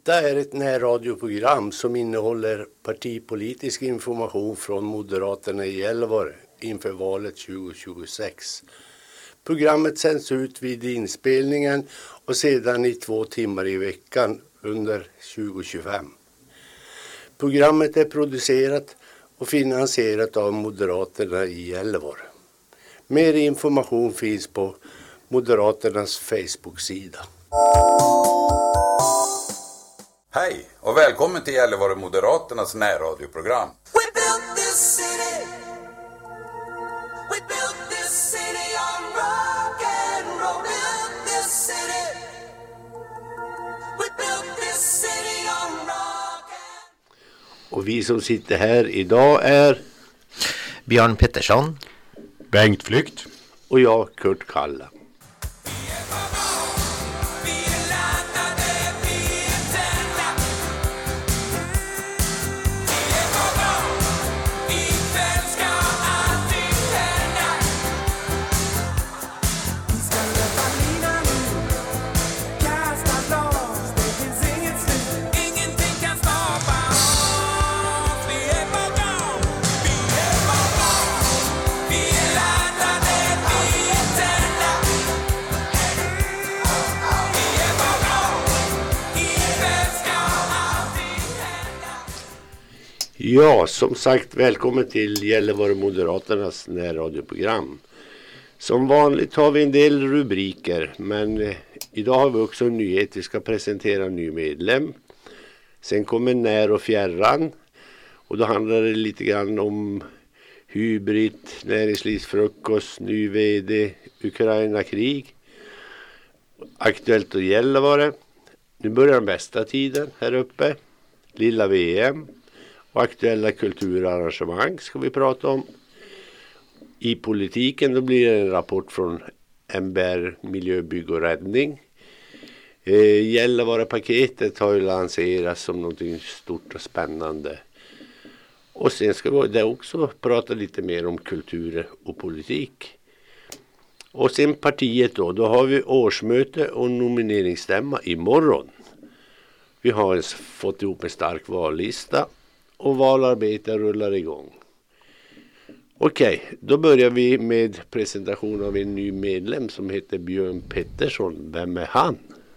Detta är ett närradioprogram som innehåller partipolitisk information från Moderaterna i Gällivare inför valet 2026. Programmet sänds ut vid inspelningen och sedan i 2 timmar i veckan under 2025. Programmet är producerat och finansierat av Moderaterna i Gällivare. Mer information finns på Moderaternas Facebook-sida. Hej och välkommen till Gällivare Moderaternas närradioprogram. We built this city. We built this city on rock and roll. Built this city. We built this city on rock and... Och vi som sitter här idag är Björn Pettersson, Bengt Flykt och jag, Kurt Kalla. Ja, som sagt, välkommen till Gällivare Moderaternas närradioprogram. Som vanligt har vi en del rubriker, men idag har vi också en nyhet. Vi ska presentera en ny medlem. Sen kommer när och fjärran. Och då handlar det lite grann om hybrid, näringslivsfrukost, ny vd, Ukraina-krig. Aktuellt och Gällivare. Nu börjar den bästa tiden här uppe. Lilla VM. Och aktuella kulturarrangemang ska vi prata om. I politiken då blir det en rapport från MBR Miljö, bygg och räddning. Gällivare-paketet har ju lanserats som något stort och spännande. Och sen ska vi där också prata lite mer om kultur och politik. Och sen partiet då har vi årsmöte och nomineringsstämma imorgon. Vi har fått ihop en stark vallista. Och valarbetet rullar igång. Okej, då börjar vi med presentation av en ny medlem som heter Björn Pettersson. Vem är han?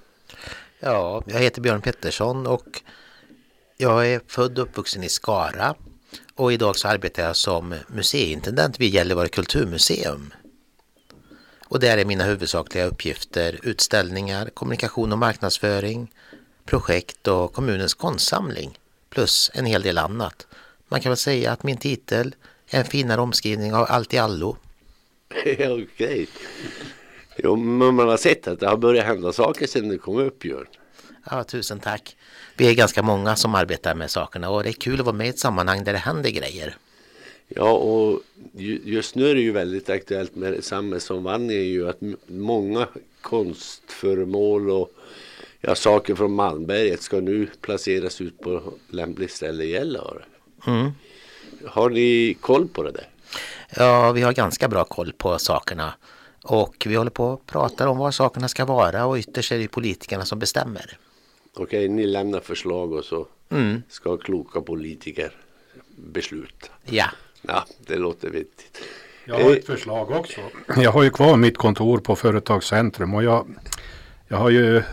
Ja, jag heter Björn Pettersson och jag är född och uppvuxen i Skara. Och idag så arbetar jag som museiintendent vid Gällivare kulturmuseum. Och där är mina huvudsakliga uppgifter utställningar, kommunikation och marknadsföring, projekt och kommunens konstsamling. Plus en hel del annat. Man kan väl säga att min titel är en finare omskrivning av allt i allo. Okej. Jo, men man har sett att det har börjat hända saker sedan det kom upp, Björn. Ja, tusen tack. Vi är ganska många som arbetar med sakerna och det är kul att vara med i ett sammanhang där det händer grejer. Ja, och just nu är det ju väldigt aktuellt med samhällsomvandling är ju att många konstföremål och saker från Malmberget ska nu placeras ut på lämpligt ställe i Gällivare. Har ni koll på det där? Ja, vi har ganska bra koll på sakerna. Och vi håller på och pratar om vad sakerna ska vara och ytterst är det politikerna som bestämmer. Okej, ni lämnar förslag och så ska kloka politiker besluta. Ja. Ja, det låter vettigt. Jag har ett förslag också. Jag har ju kvar mitt kontor på Företagscentrum och jag har ju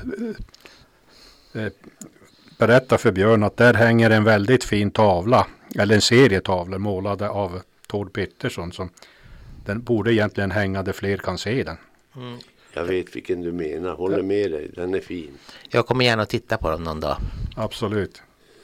berättat för Björn att där hänger en väldigt fin tavla, eller en serie tavlor målade av Tord Pettersson som den borde egentligen hänga där fler kan se den. Jag vet vilken du menar, håller med dig, den är fin. Jag kommer gärna att titta på dem någon dag. Absolut.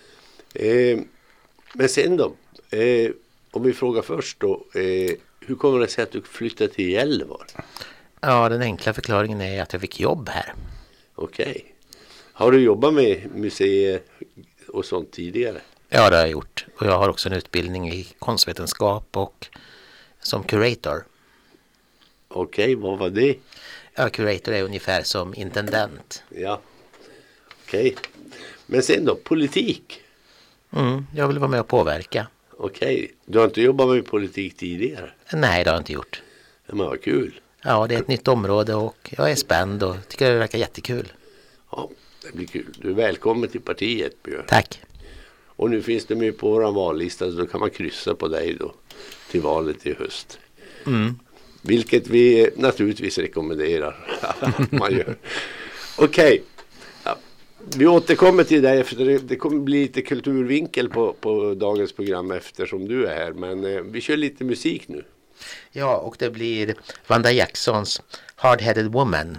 Men sen då, om vi frågar först då, hur kommer det sig att du flyttade till Gällivare? Ja, den enkla förklaringen är att jag fick jobb här. Okej. Har du jobbat med museer och sånt tidigare? Ja, det har jag gjort. Och jag har också en utbildning i konstvetenskap och som curator. Okej, vad var det? Ja, curator är ungefär som intendent. Ja, okej. Men sen då, politik? Jag vill vara med och påverka. Okej, du har inte jobbat med politik tidigare? Nej, det har jag inte gjort. Men vad kul. Ja, det är ett nytt område och jag är spänd och tycker det verkar jättekul. Ja, Det blir kul. Du är välkommen till partiet, Björn. Tack. Och nu finns det med på vår vallista, så då kan man kryssa på dig då till valet i höst. Vilket vi naturligtvis rekommenderar att man gör. Okej. Ja. Vi återkommer till dig efter det kommer bli lite kulturvinkel på dagens program eftersom du är här. Men vi kör lite musik nu. Ja, och det blir Vanda Jacksons Hard-Headed Woman.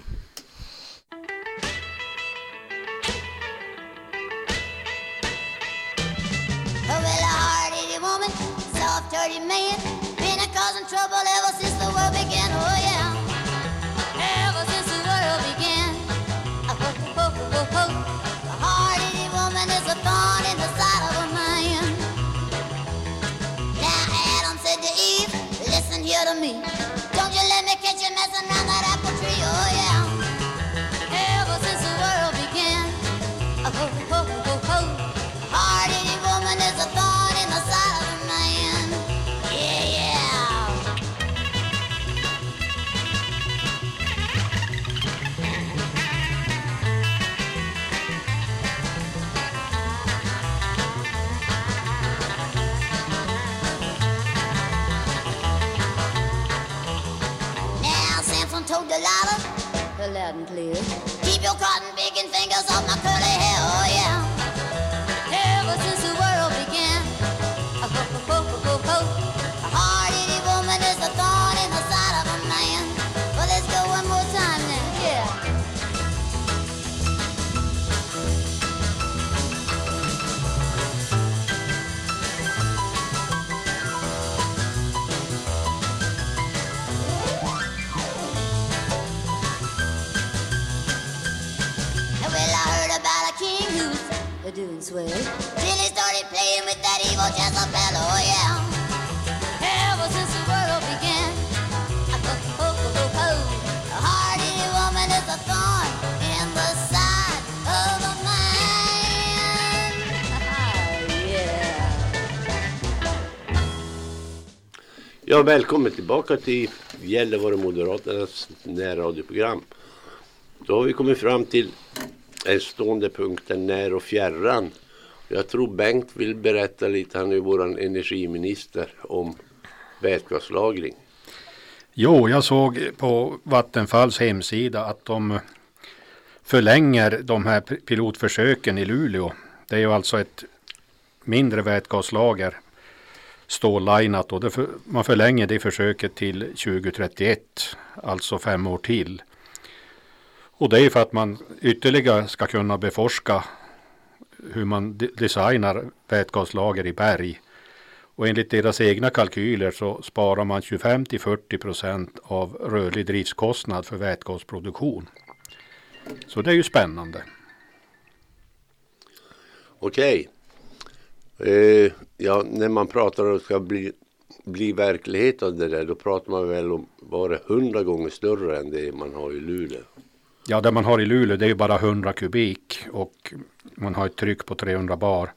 Oh, well, a hard-headed woman, soft-hearted man, been a causing trouble ever since the world began. Oh, yeah, ever since the world began. A hard-headed woman is a thorn in the side of a man. Now Adam said to Eve, listen here to me. Don't you let me catch you messing around that apple tree. Oh, yeah, ever since the world began. Hard-headed woman is a thorn in the side of a man. Yeah, yeah. Now Samson told Delilah, loud and clear, keep your cotton picking fingers off my curly hair. Oh, yeah. Ever since the world began. A hard-headed woman is a thorn in the side of a man. Well, let's go one more time then. Yeah. Well, I heard about a king who's doing swell till he started playing with that evil Jezebel. Oh, yeah. Ever since the world began. A hard-headed woman is a thorn in the side of a man. Yeah. Ja, välkommen tillbaka till Gällivare Moderaternas närradioprogram. Då har vi kommit fram till en stående punkten när och fjärran. Jag tror Bengt vill berätta lite, han är vår energiminister, om vätgaslagring. Jo, jag såg på Vattenfalls hemsida att de förlänger de här pilotförsöken i Luleå. Det är ju alltså ett mindre vätgaslager stållinat och man förlänger det försöket till 2031, alltså 5 år till. Och det är för att man ytterligare ska kunna beforska hur man designar vätgaslager i berg. Och enligt deras egna kalkyler så sparar man 25-40% av rörlig driftskostnad för vätgasproduktion. Så det är ju spännande. Okej. Ja, när man pratar om att det ska bli verklighet av det där, då pratar man väl om bara 100 gånger större än det man har i Luleå. Ja, det man har i Luleå det är ju bara 100 kubik och man har ett tryck på 300 bar.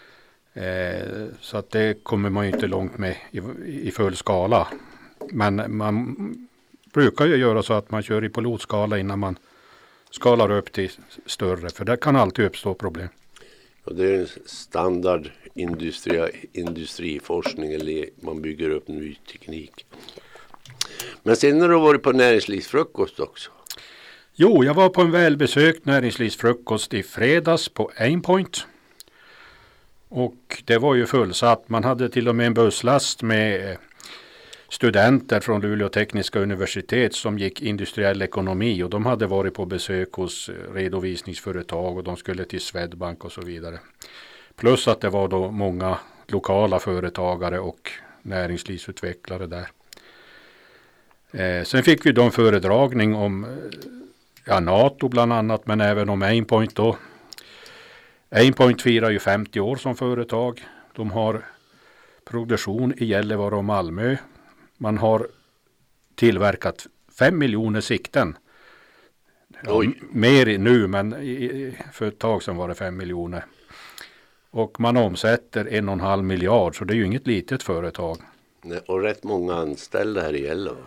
Så att det kommer man ju inte långt med i full skala. Men man brukar ju göra så att man kör i pilotskala innan man skalar upp till större. För det kan alltid uppstå problem. Och det är en standard industriforskning, eller man bygger upp ny teknik. Men sen har du varit på näringslivsfrukost också. Jo, jag var på en välbesökt näringslivsfrukost i fredags på Aimpoint. Och det var ju fullsatt. Man hade till och med en busslast med studenter från Luleå tekniska universitet som gick industriell ekonomi. Och de hade varit på besök hos redovisningsföretag och de skulle till Swedbank och så vidare. Plus att det var då många lokala företagare och näringslivsutvecklare där. Sen fick vi då en föredragning om NATO bland annat, men även om Aimpoint då. Aimpoint firar ju 50 år som företag. De har produktion i Gällivare och Malmö. Man har tillverkat 5 miljoner sikten. Ja, mer nu, men för ett tag sedan var det 5 miljoner. Och man omsätter 1,5 miljard, så det är ju inget litet företag. Nej, och rätt många anställda här i Gällivare.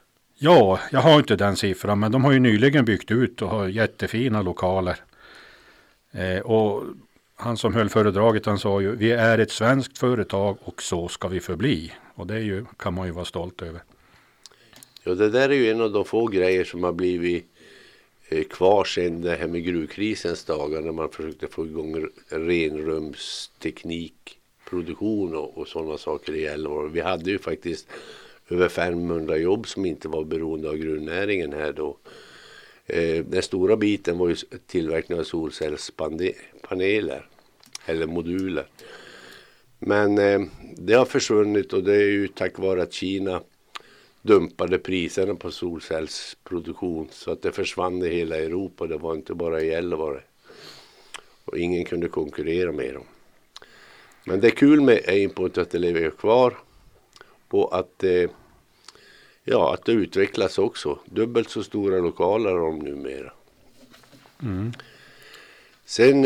Ja, jag har inte den siffran, men de har ju nyligen byggt ut och har jättefina lokaler. Och han som höll föredraget, han sa ju, vi är ett svenskt företag och så ska vi förbli. Och det är ju, kan man ju vara stolt över. Ja, det där är ju en av de få grejer som har blivit kvar sedan det här med gruvkrisens dagar, när man försökte få igång renrumsteknik, produktion och sådana saker i Gällivare. Vi hade ju faktiskt över 500 jobb som inte var beroende av gruvnäringen här då. Den stora biten var ju tillverkning av solcellspaneler eller moduler. Men det har försvunnit, och det är ju tack vare att Kina dumpade priserna på solcellsproduktion så att det försvann i hela Europa. Det var inte bara i Gällivare. Och ingen kunde konkurrera med dem. Men det är kul med Aimpoint att det lever kvar och att att det utvecklas också. Dubbelt så stora lokaler har de numera. Mm. Sen,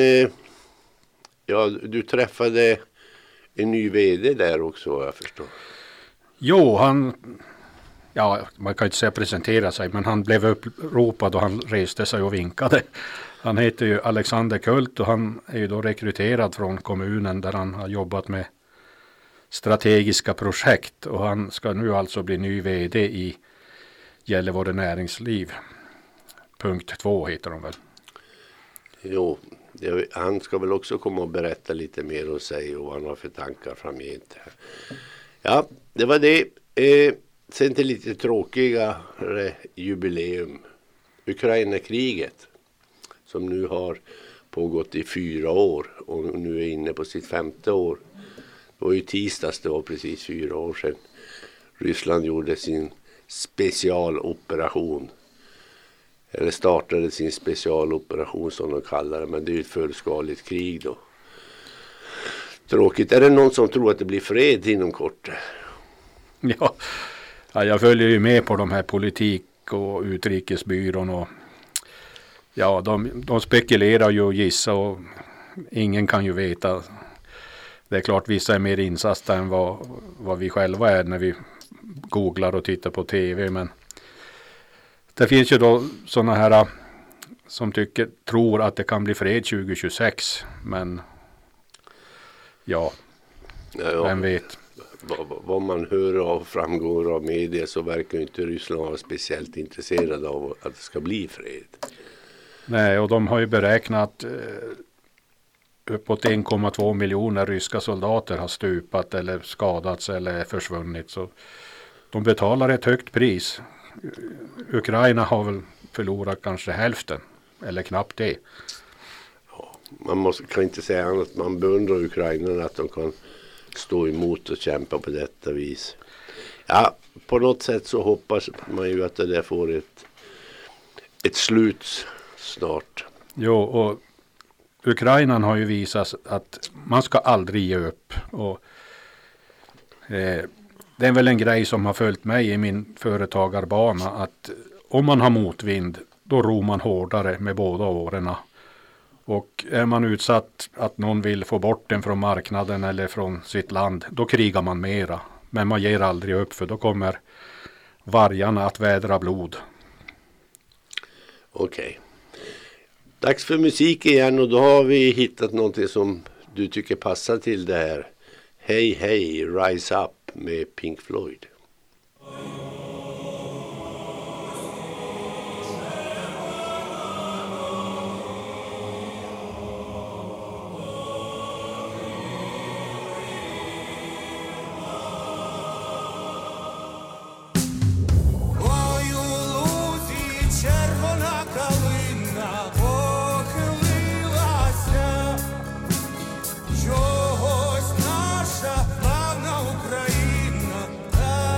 du träffade en ny vd där också, jag förstår. Jo, man kan inte säga presentera sig, men han blev uppropad och han reste sig och vinkade. Han heter ju Alexander Kult och han är ju då rekryterad från kommunen där han har jobbat med strategiska projekt, och han ska nu alltså bli ny vd i Gällivare näringsliv. Punkt 2 heter de väl. Jo, han ska väl också komma och berätta lite mer och säga vad han har för tankar framgent. Ja, det var det. Sen till lite tråkigare jubileum. Ukraina-kriget som nu har pågått i 4 år och nu är inne på sitt 5:e år. Det var ju tisdags, det var precis 4 år sedan Ryssland gjorde sin specialoperation. Eller startade sin specialoperation som de kallar det, men det är ju ett fullskaligt krig då. Tråkigt. Är det någon som tror att det blir fred inom kort? Ja, jag följer ju med på de här politik- och utrikesbyrån och de spekulerar ju och gissar och ingen kan ju veta. Det är klart vissa är mer insatta än vad vi själva är när vi googlar och tittar på tv, men det finns ju då sådana här som tror att det kan bli fred 2026, men vem vet. Vad man hör och framgår av media så verkar inte Ryssland vara speciellt intresserad av att det ska bli fred. Nej, och de har ju beräknat uppåt 1,2 miljoner ryska soldater har stupat eller skadats eller försvunnit, så de betalar ett högt pris. Ukraina har väl förlorat kanske hälften eller knappt det. Ja, kan inte säga annat. Man beundrar Ukraina att de kan stå emot och kämpa på detta vis. Ja, på något sätt så hoppas man ju att det där får ett slut snart. Jo, och Ukraina har ju visat att man ska aldrig ge upp. Och det är väl en grej som har följt mig i min företagarbana, att om man har motvind då ror man hårdare med båda årena. Och är man utsatt att någon vill få bort den från marknaden eller från sitt land, då krigar man mera. Men man ger aldrig upp, för då kommer vargarna att vädra blod. Okej. Dags för musik igen, och då har vi hittat någonting som du tycker passar till det här. Hey Hey Rise Up med Pink Floyd. Чогось наша славна Україна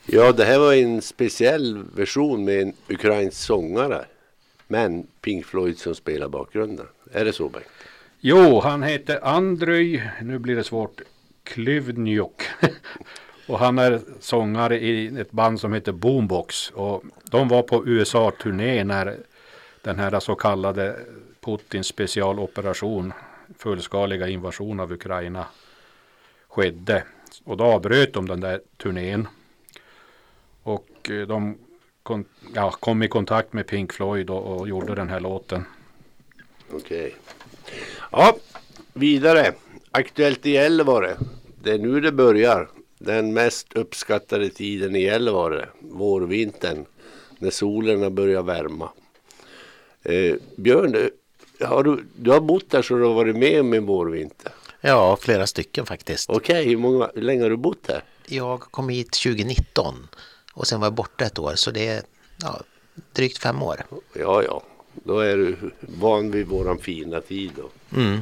Ja, det här var en speciell version med en ukrainsk sångare. Men Pink Floyd som spelar bakgrunden. Är det så, Bengt? Jo, han heter Andrei, nu blir det svårt, Klyvniuk. Och han är sångare i ett band som heter Boombox. Och de var på USA-turné när den här så kallade Putins specialoperation, fullskaliga invasion av Ukraina, skedde. Och då avbröt de den där turnén. Och de kom i kontakt med Pink Floyd och gjorde den här låten. Okej. Ja, vidare. Aktuellt i Gällivare. Det är nu det börjar. Den mest uppskattade tiden i Gällivare. Vårvintern. När solen börjar värma. Björn, du har bott där så du har varit med om en vårvinter. Ja, flera stycken faktiskt. Okej, hur länge har du bott här? Jag kom hit 2019 och sen var jag borta ett år, så det är drygt 5 år. Ja, då är du van vid våran fina tid då.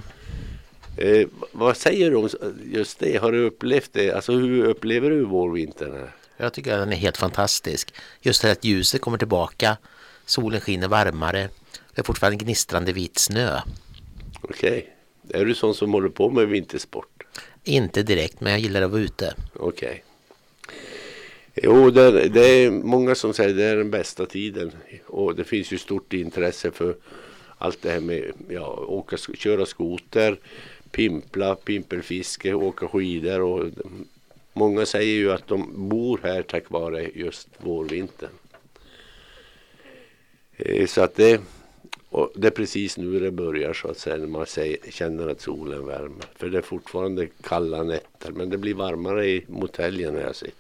Vad säger du om just det? Har du upplevt det? Alltså hur upplever du vårvintern här? Jag tycker att den är helt fantastisk. Just det att ljuset kommer tillbaka, solen skiner varmare, det är fortfarande gnistrande vit snö. Okej. Är du sån som håller på med vintersport? Inte direkt, men jag gillar att vara ute. Okej. Jo, det är många som säger att det är den bästa tiden. Och det finns ju stort intresse för allt det här med köra skoter, pimpelfiske, åka skidor. Och många säger ju att de bor här tack vare just vårvintern. Så att det är precis nu det börjar så att säga, när man känner att solen värmer. För det är fortfarande kalla nätter, men det blir varmare i motelljen när jag sitter.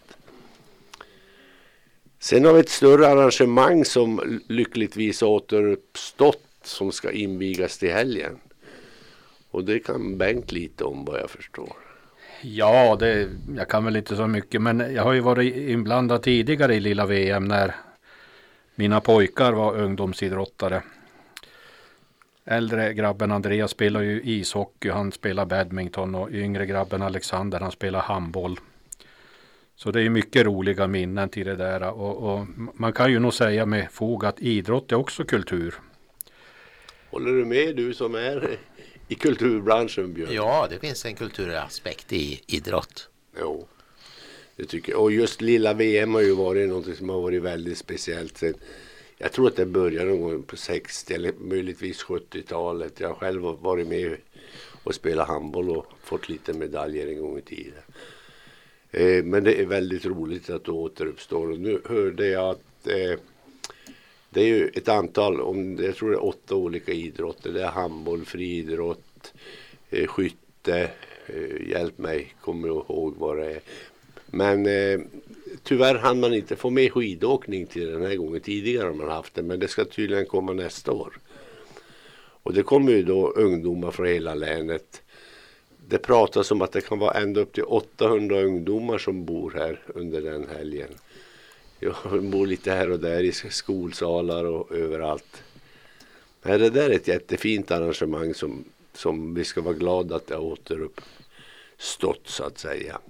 Sen har vi ett större arrangemang som lyckligtvis återuppstått som ska invigas till helgen. Och det kan Bengt lite om vad jag förstår. Ja, jag kan väl inte så mycket, men jag har ju varit inblandad tidigare i lilla VM när mina pojkar var ungdomsidrottare. Äldre grabben Andreas spelar ju ishockey, han spelar badminton, och yngre grabben Alexander, han spelar handboll. Så det är mycket roliga minnen till det där, och man kan ju nog säga med fog att idrott är också kultur. Håller du med, du som är i kulturbranschen, Björn? Ja, det finns en kulturaspekt i idrott. Jo, det tycker jag. Och just lilla VM har ju varit något som har varit väldigt speciellt. Jag tror att det började någon gång på 60 eller möjligtvis 70-talet. Jag har själv varit med och spelat handboll och fått lite medaljer en gång i tiden. Men det är väldigt roligt att det återuppstår. Och nu hörde jag att det är ju ett antal, jag tror det är 8 olika idrotter. Det är handboll, friidrott, skytte, hjälp mig, kommer jag ihåg vad det är. Men tyvärr hann man inte få med skidåkning till den här gången. Tidigare har man haft det, men det ska tydligen komma nästa år. Och det kommer ju då ungdomar från hela länet. Det pratas om att det kan vara ända upp till 800 ungdomar som bor här under den helgen. Jag bor lite här och där i skolsalar och överallt. Men det där är ett jättefint arrangemang som vi ska vara glada att det har återuppstått så att säga.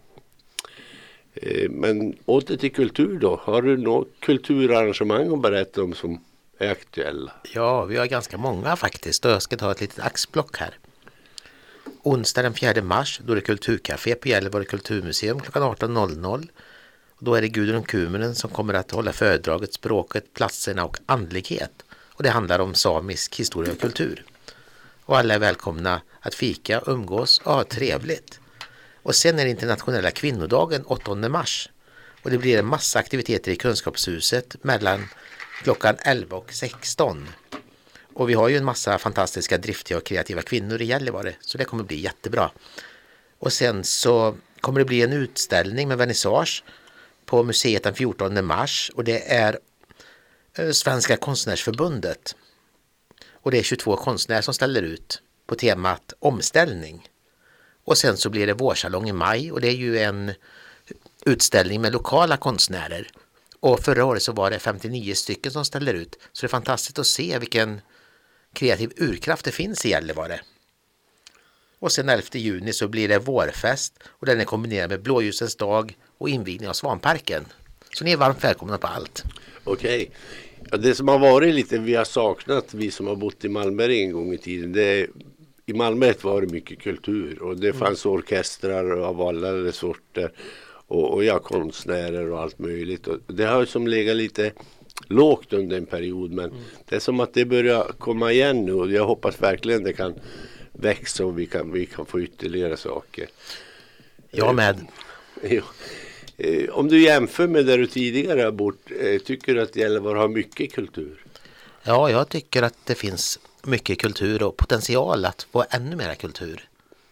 Men åter till kultur då. Har du något kulturarrangemang att berätta om som är aktuella? Ja, vi har ganska många faktiskt, och jag ska ta ett litet axplock här. Onsdag den 4 mars, då är det kulturcafé på Gällivare kulturmuseum klockan 18.00. Då är det Gudrun Kuminen som kommer att hålla föredraget Språket, platserna och andlighet. Och det handlar om samisk historia och kultur. Och alla är välkomna att fika, umgås och ha trevligt. Och sen är det internationella kvinnodagen 8 mars. Och det blir en massa aktiviteter i Kunskapshuset mellan klockan 11 och 16. Och vi har ju en massa fantastiska, driftiga och kreativa kvinnor i Gällivare, så det kommer bli jättebra. Och sen så kommer det bli en utställning med vernissage på museet den 14 mars. Och det är Svenska konstnärsförbundet. Och det är 22 konstnärer som ställer ut på temat omställning. Och sen så blir det vårsalong i maj, och det är ju en utställning med lokala konstnärer. Och förra året så var det 59 stycken som ställer ut. Så det är fantastiskt att se vilken kreativ urkraft det finns i Gällivare. Och sen 11 juni så blir det vårfest, och den är kombinerad med blåljusens dag och invigning av Svanparken. Så ni är varmt välkomna på allt. Okej. Ja, det som har varit lite, vi har saknat, vi som har bott i Malmö en gång i tiden, i Malmö var det mycket kultur och det fanns orkestrar av alla sorter och konstnärer och allt möjligt. Och det har som legat lite lågt under en period, men det är som att det börjar komma igen nu och jag hoppas verkligen det kan växa och vi kan få ytterligare saker. Jag med. Ja. Om du jämför med där du tidigare har bott, tycker du att Gällivare har mycket kultur? Ja, jag tycker att det finns mycket kultur och potential att få ännu mer kultur.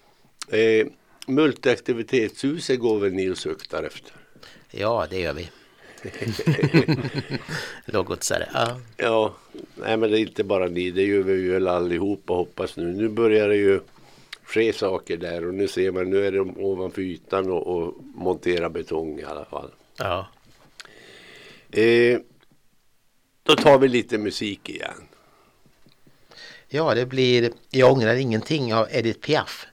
Multiaktivitetshuset går väl ni och suktar efter? Ja, det gör vi. Logotsare, ja. Ja, nej men det är inte bara ni, det gör vi väl allihopa hoppas nu. Nu börjar det ju ske saker där och nu ser man, nu är de ovanför ytan och montera betong i alla fall. Ja. Då tar vi lite musik igen. Ja, det blir Jag ångrar ingenting av Edith Piaf.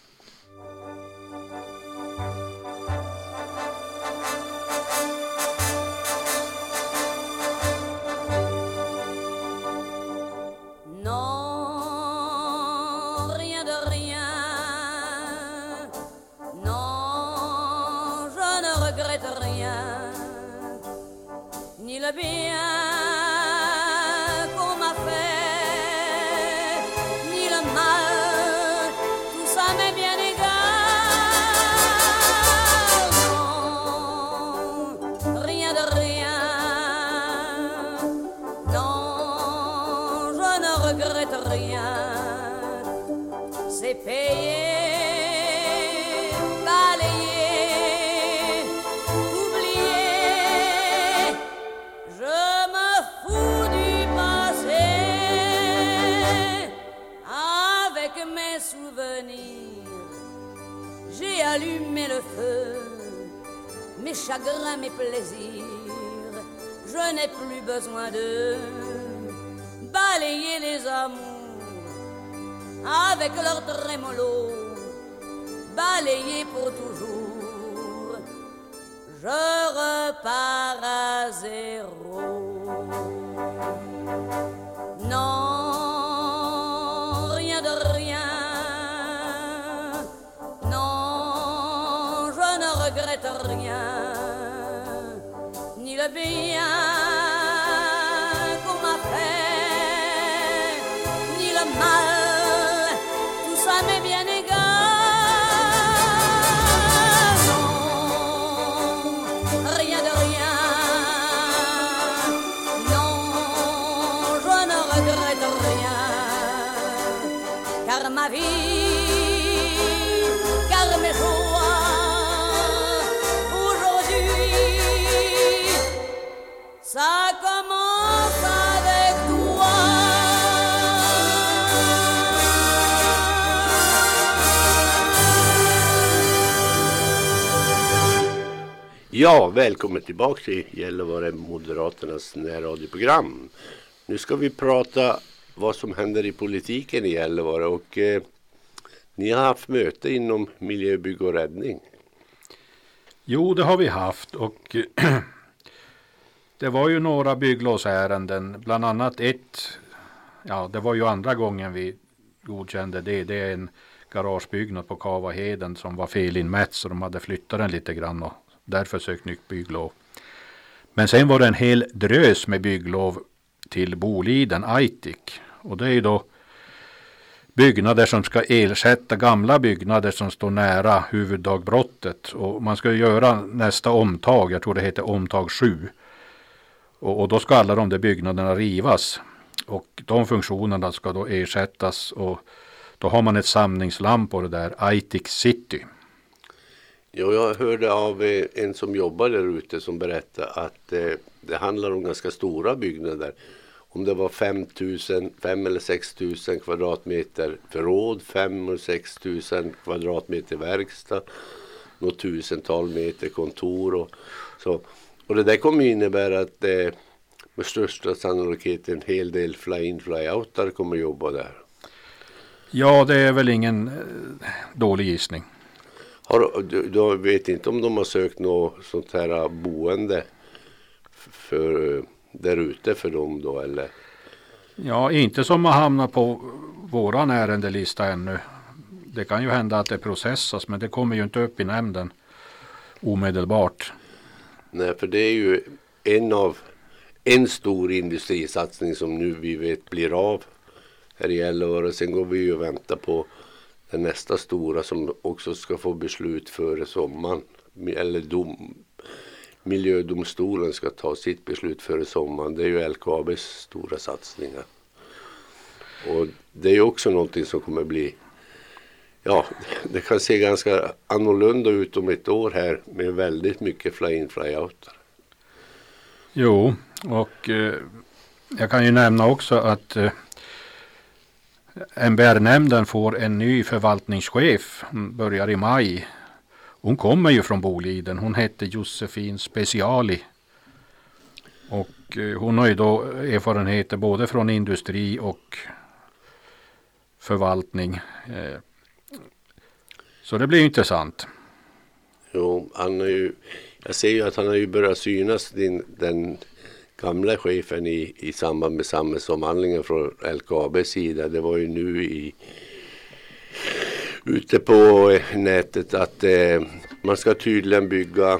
Chagrins, mes plaisirs, je n'ai plus besoin de balayer les amours avec leur trémolo, balayer pour toujours, je repars à zéro. Non, rien de rien, non, je ne regrette rien. Le bien qu'on m'a fait, ni le mal, tout ça m'est bien égal. Non, rien de rien, non, je ne regrette rien, car ma vie, car mes joies, ça commence avec toi. Ja, välkommen tillbaka till Gällivare Moderaternas närradioprogram. Nu ska vi prata vad som händer i politiken i Gällivare och ni har haft möte inom miljö, bygg och räddning. Jo, det har vi haft och det var ju några bygglovsärenden, bland annat det var ju andra gången vi godkände det. Det är en garagebyggnad på Kavaheden som var felinmätt så de hade flyttat den lite grann och därför sökt nytt bygglov. Men sen var det en hel drös med bygglov till Boliden, Aitik. Och det är ju då byggnader som ska ersätta gamla byggnader som står nära huvuddagbbrottet. Och man ska göra nästa omtag, jag tror det heter omtag 7. Och då ska alla de där byggnaderna rivas. Och de funktionerna ska då ersättas och då har man ett samlingsland på det där, Aitik City. Ja, jag hörde av en som jobbar där ute som berättade att det handlar om ganska stora byggnader. Om det var 5 eller 6 000 kvadratmeter förråd, 5 och 6 000 kvadratmeter verkstad, något tusental meter kontor och så. Och det där kommer innebära att med största sannolikhet en hel del fly-in, fly-outar kommer jobba där. Ja, det är väl ingen dålig gissning. Du vet inte om de har sökt något sånt här boende för där ute för dem då, eller? Ja, inte som har hamnat på våran ärendelista ännu. Det kan ju hända att det processas, men det kommer ju inte upp i nämnden omedelbart. Nej, för det är ju en stor industrisatsning som nu vi vet blir av här i Gällivare. Sen går vi ju och väntar på den nästa stora som också ska få beslut före sommaren. Eller miljödomstolen ska ta sitt beslut före sommaren. Det är ju LKABs stora satsningar. Och det är ju också någonting som kommer bli, ja, det kan se ganska annorlunda ut om ett år här med väldigt mycket fly-in fly-out. Jo, och jag kan ju nämna också att MBR-nämnden får en ny förvaltningschef, börjar i maj. Hon kommer ju från Boliden, hon hette Josefin Speciali. Och hon har ju då erfarenheter både från industri och förvaltning. Så det blir intressant. Jo, jag ser ju att han har ju börjat synas, den gamla chefen i samband med samhällsomvandlingen från LKABs sida. Det var ju nu ute på nätet att man ska tydligen bygga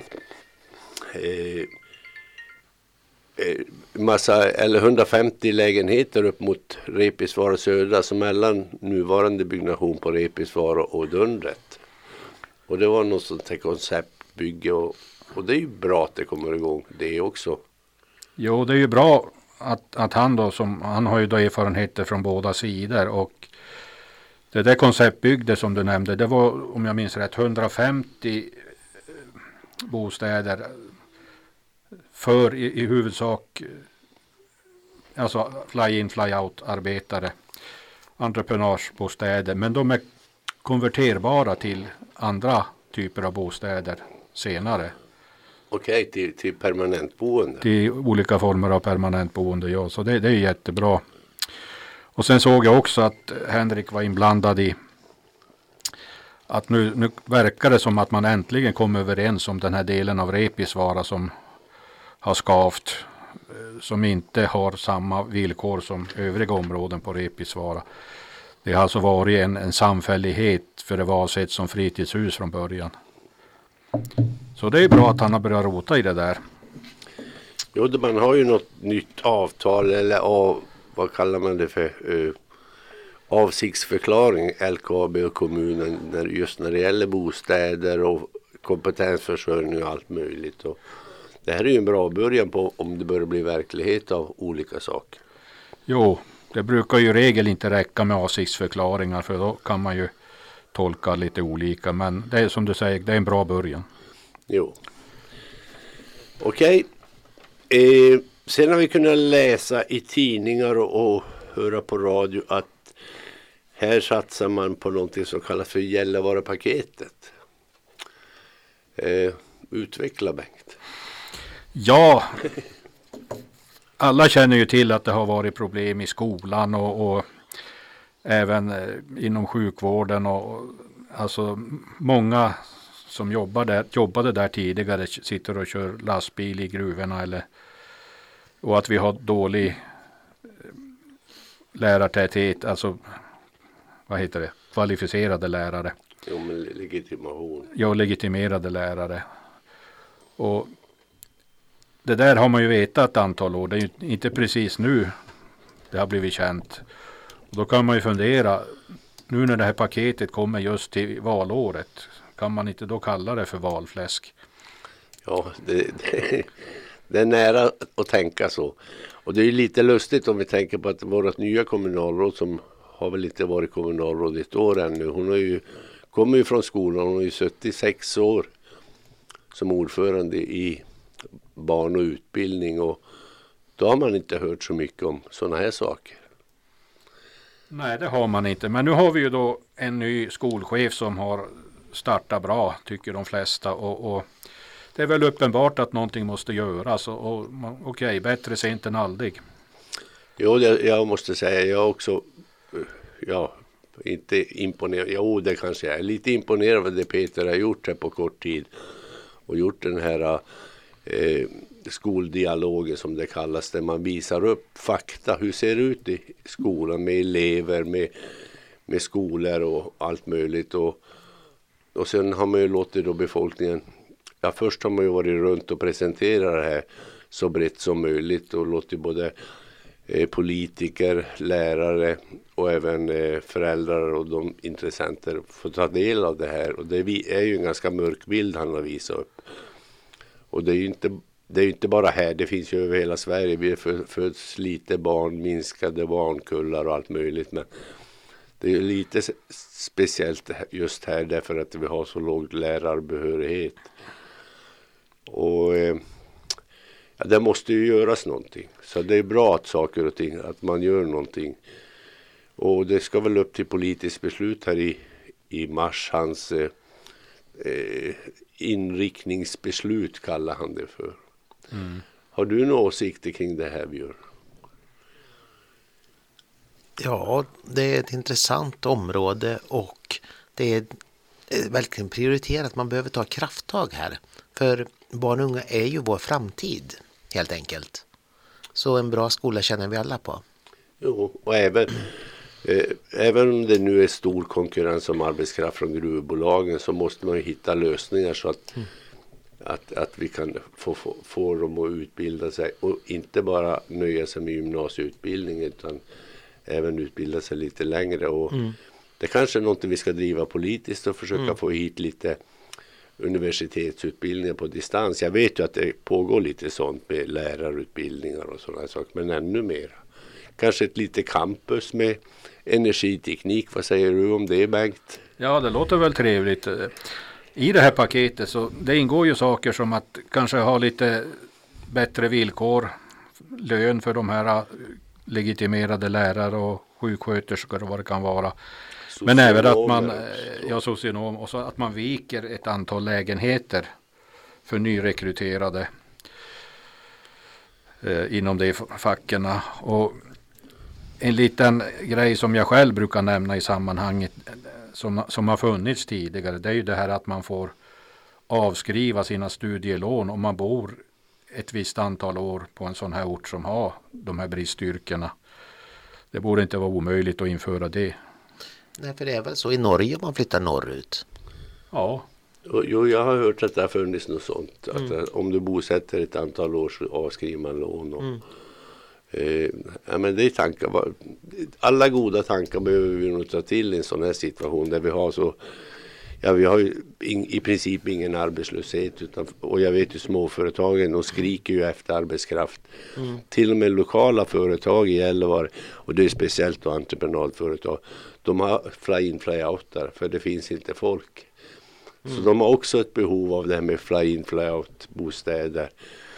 massa eller 150 lägenheter upp mot Repisvaara södra, som mellan nuvarande byggnation på Repisvaara och Dundret. Och det var något sånt här konceptbygge och det är ju bra att det kommer igång det också. Jo, det är ju bra att han då, han har ju då erfarenheter från båda sidor, och det där konceptbyggde som du nämnde, det var, om jag minns rätt, 150 bostäder för i huvudsak alltså fly-in fly-out arbetare, entreprenörsbostäder, men de är konverterbara till andra typer av bostäder senare. Okej, till permanentboende. Till olika former av permanentboende, ja. Så det är jättebra. Och sen såg jag också att Henrik var inblandad i att nu verkar det som att man äntligen kom överens om den här delen av Repisvaara som har skavt, som inte har samma villkor som övriga områden på Repisvaara. Det har alltså varit en samfällighet, för det var avsett som fritidshus från början. Så det är bra att han har börjat rota i det där. Jo, man har ju något nytt avtal eller vad kallar man det för? Avsiktsförklaring, LKAB och kommunen, just när det gäller bostäder och kompetensförsörjning och allt möjligt. Och det här är ju en bra början på om det börjar bli verklighet av olika saker. Jo, det brukar ju i regel inte räcka med avsiktsförklaringar, för då kan man ju tolka lite olika. Men det är som du säger, det är en bra början. Jo. Okej. Sen har vi kunnat läsa i tidningar och höra på radio att här satsar man på någonting som kallas för Gällivare-paketet. Utveckla, Bengt. Ja, alla känner ju till att det har varit problem i skolan och även inom sjukvården, och alltså många som jobbade där tidigare sitter och kör lastbil i gruvorna, och att vi har dålig lärartäthet, alltså vad heter det, kvalificerade lärare. Jo, men legitimation. Ja, legitimerade lärare. Och det där har man ju vetat ett antal år. Det är ju inte precis nu det har blivit känt. Och då kan man ju fundera, nu när det här paketet kommer just till valåret, kan man inte då kalla det för valfläsk? Ja, det är nära att tänka så. Och det är ju lite lustigt om vi tänker på att vårt nya kommunalråd, som har väl inte varit kommunalråd ett år ännu, hon kommer ju från skolan, hon har ju suttit 6 år som ordförande i barn och utbildning, och då har man inte hört så mycket om sådana här saker. Nej, det har man inte. Men nu har vi ju då en ny skolchef som har startat bra, tycker de flesta. Och det är väl uppenbart att någonting måste göras. Okej, bättre sent än aldrig. Jo, jag måste säga, jag också, inte imponerad. Jo, det kanske är lite imponerad av det Peter har gjort här på kort tid. Och gjort den här skoldialoger som det kallas, där man visar upp fakta. Hur ser det ut i skolan med elever, med skolor och allt möjligt. Och sen har man ju låtit då befolkningen, först har man ju varit runt och presenterat det här så brett som möjligt och låtit både politiker, lärare och även föräldrar och de intressenter få ta del av det här. Och det är ju en ganska mörk bild han har visat upp. Och det är ju inte bara här, det finns ju över hela Sverige. Vi föds lite barn, minskade barnkullar och allt möjligt. Men det är lite speciellt just här därför att vi har så låg lärarbehörighet. Och det måste ju göras någonting. Så det är bra att saker och ting, att man gör någonting. Och det ska väl upp till politiskt beslut här i mars. Hans inriktningsbeslut kallar han det för. Har du några åsikter kring det här, Björn? Ja, det är ett intressant område och det är verkligen prioriterat. Man behöver ta krafttag här. För barn och unga är ju vår framtid, helt enkelt. Så en bra skola känner vi alla på. Jo, och även om det nu är stor konkurrens om arbetskraft från gruvbolagen så måste man ju hitta lösningar så att vi kan få dem att utbilda sig. Och inte bara nöja sig med gymnasieutbildning utan även utbilda sig lite längre. Och det kanske är något vi ska driva politiskt och försöka få hit lite universitetsutbildningar på distans. Jag vet ju att det pågår lite sånt med lärarutbildningar och sådana saker, men ännu mer. Kanske ett litet campus med energiteknik. Vad säger du om det, Bengt? Ja, det låter väl trevligt. I det här paketet så det ingår ju saker som att kanske ha lite bättre villkor, lön för de här legitimerade lärare och sjuksköterskor och vad det kan vara. Men även att man, socionom, och så att man viker ett antal lägenheter för nyrekryterade inom de fackerna. Och en liten grej som jag själv brukar nämna i sammanhanget som har funnits tidigare, det är ju det här att man får avskriva sina studielån om man bor ett visst antal år på en sån här ort som har de här bristyrkena. Det borde inte vara omöjligt att införa det. Nej, för det är väl så i Norge om man flyttar norrut? Ja. Jo, jag har hört att det har funnits något sånt. Att om du bosätter ett antal år så avskriver man lån. Och, men det är tankar. Alla goda tankar behöver vi nog ta till i en sån här situation där vi har så... Ja, vi har ju i princip ingen arbetslöshet och jag vet ju småföretagen och skriker ju efter arbetskraft. Till och med lokala företag i Gällivare, och det är speciellt då entreprenadföretag, de har fly-in fly-out för det finns inte folk. Så de har också ett behov av det här med fly-in fly-out bostäder.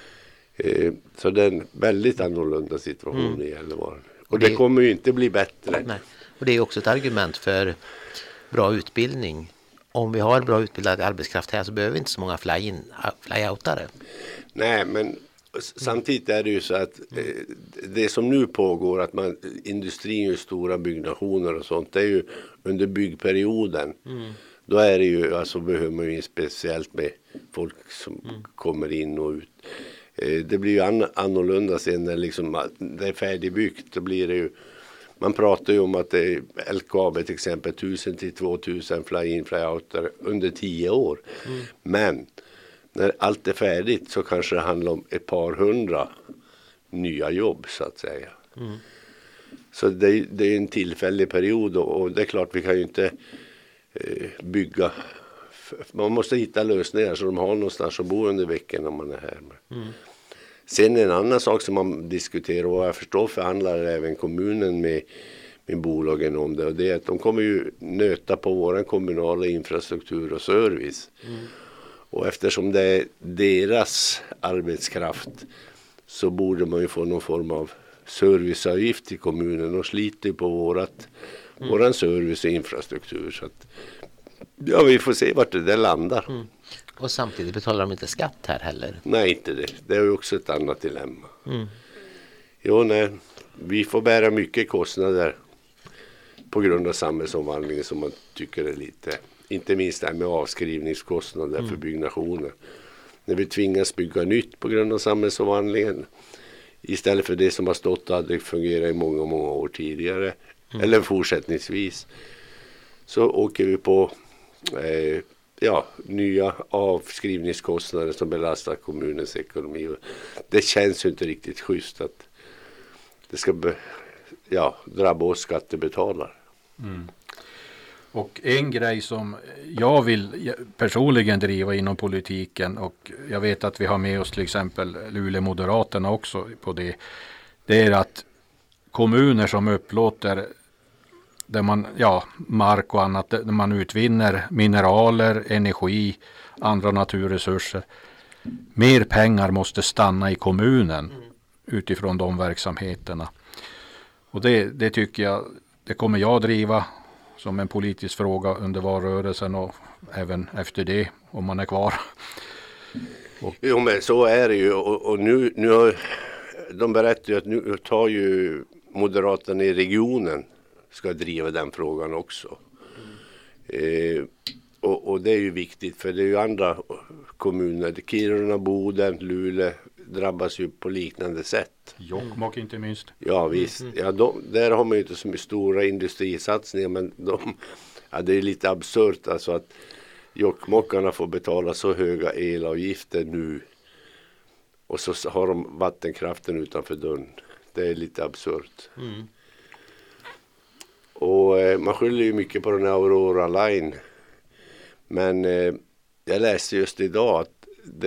Så det är en väldigt annorlunda situation i Gällivare. Och det kommer ju inte bli bättre. Nej. Och det är också ett argument för bra utbildning. Om vi har bra utbildad arbetskraft här så behöver vi inte så många fly-outare. Nej, men samtidigt är det ju så att det som nu pågår, att industrin gör stora byggnationer och sånt, det är ju under byggperioden. Då är det ju, alltså behöver man ju speciellt med folk som kommer in och ut. Det blir ju annorlunda sen när liksom det är färdigbyggt. Då blir det ju, man pratar ju om att det är LKAB till exempel 1000 till 2000 fly-in fly-outer under 10 år. Men när allt är färdigt så kanske det handlar om ett par hundra nya jobb så att säga. Så det är en tillfällig period och det är klart vi kan ju inte bygga. Man måste hitta lösningar så de har någonstans att bo under veckan när man är här. Sen en annan sak som man diskuterar och jag förstår förhandlar även kommunen med bolagen om det, och det är att de kommer ju nöta på våran kommunala infrastruktur och service. Och eftersom det är deras arbetskraft så borde man ju få någon form av serviceavgift till kommunen och sliter på våran service och infrastruktur. Så att, ja, vi får se vart det där landar. Och samtidigt betalar de inte skatt här heller. Nej, inte det. Det är ju också ett annat dilemma. Jo, nej. Vi får bära mycket kostnader på grund av samhällsomvandlingen som man tycker är lite, inte minst det här med avskrivningskostnader för byggnationer. när vi tvingas bygga nytt på grund av samhällsomvandlingen istället för det som har stått och hade fungerat i många år tidigare eller fortsättningsvis, så åker vi på nya avskrivningskostnader som belastar kommunens ekonomi. Det känns ju inte riktigt schysst att det ska drabba oss skattebetalare. Och en grej som jag vill personligen driva inom politiken, och jag vet att vi har med oss till exempel Luleå-moderaterna också på det, det är att kommuner som upplåter där man, mark och annat, där man utvinner mineraler, energi, andra naturresurser, mer pengar måste stanna i kommunen utifrån de verksamheterna. Och det tycker jag, det kommer jag driva som en politisk fråga under valrörelsen och även efter det, om man är kvar. Jo, men så är det ju, och nu har, de berättar ju att nu tar ju Moderaterna i regionen ska driva den frågan också. Och det är ju viktigt, för det är ju andra kommuner, Kiruna, Boden, Luleå drabbas ju på liknande sätt. Jokkmokk inte minst. Ja visst, där har man ju inte så mycket stora industrisatsningar, men det är lite absurt alltså att Jokkmokkarna får betala så höga elavgifter nu och så har de vattenkraften utanför dörren. Det är lite absurt. Och man skyller ju mycket på den här Aurora Line. Men jag läste just idag att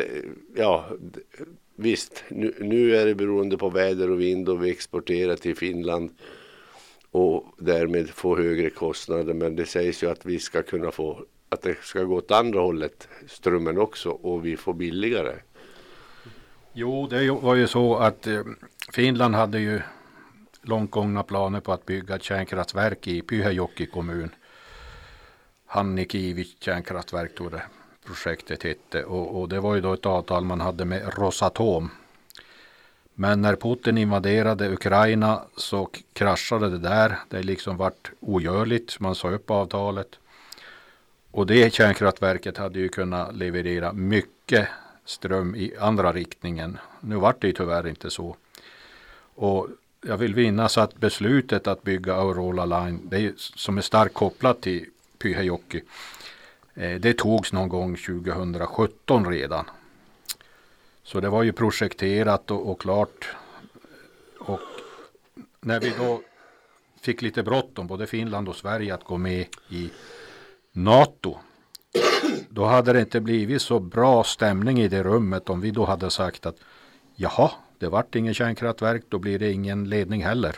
visst, nu är det beroende på väder och vind och vi exporterar till Finland och därmed få högre kostnader. Men det sägs ju att vi ska kunna få, att det ska gå åt andra hållet, strömmen också, och vi får billigare. Jo, det var ju så att Finland hade ju långt gångna planer på att bygga ett kärnkraftverk i Pyhäjoki kommun. Hanhikivi kärnkraftverk tror det projektet hette, och det var ju då ett avtal man hade med Rosatom. Men när Putin invaderade Ukraina så kraschade det där. Det liksom vart ogörligt, man sa upp avtalet. Och det kärnkraftverket hade ju kunnat leverera mycket ström i andra riktningen. Nu vart det ju tyvärr inte så. Och jag vill minnas att beslutet att bygga Aurora Line, det är, som är starkt kopplat till Pyhäjoki, det togs någon gång 2017 redan. Så det var ju projekterat och klart. Och när vi då fick lite bråttom, både Finland och Sverige, att gå med i NATO, då hade det inte blivit så bra stämning i det rummet om vi då hade sagt att jaha, det vart ingen kärnkraftverk, då blir det ingen ledning heller.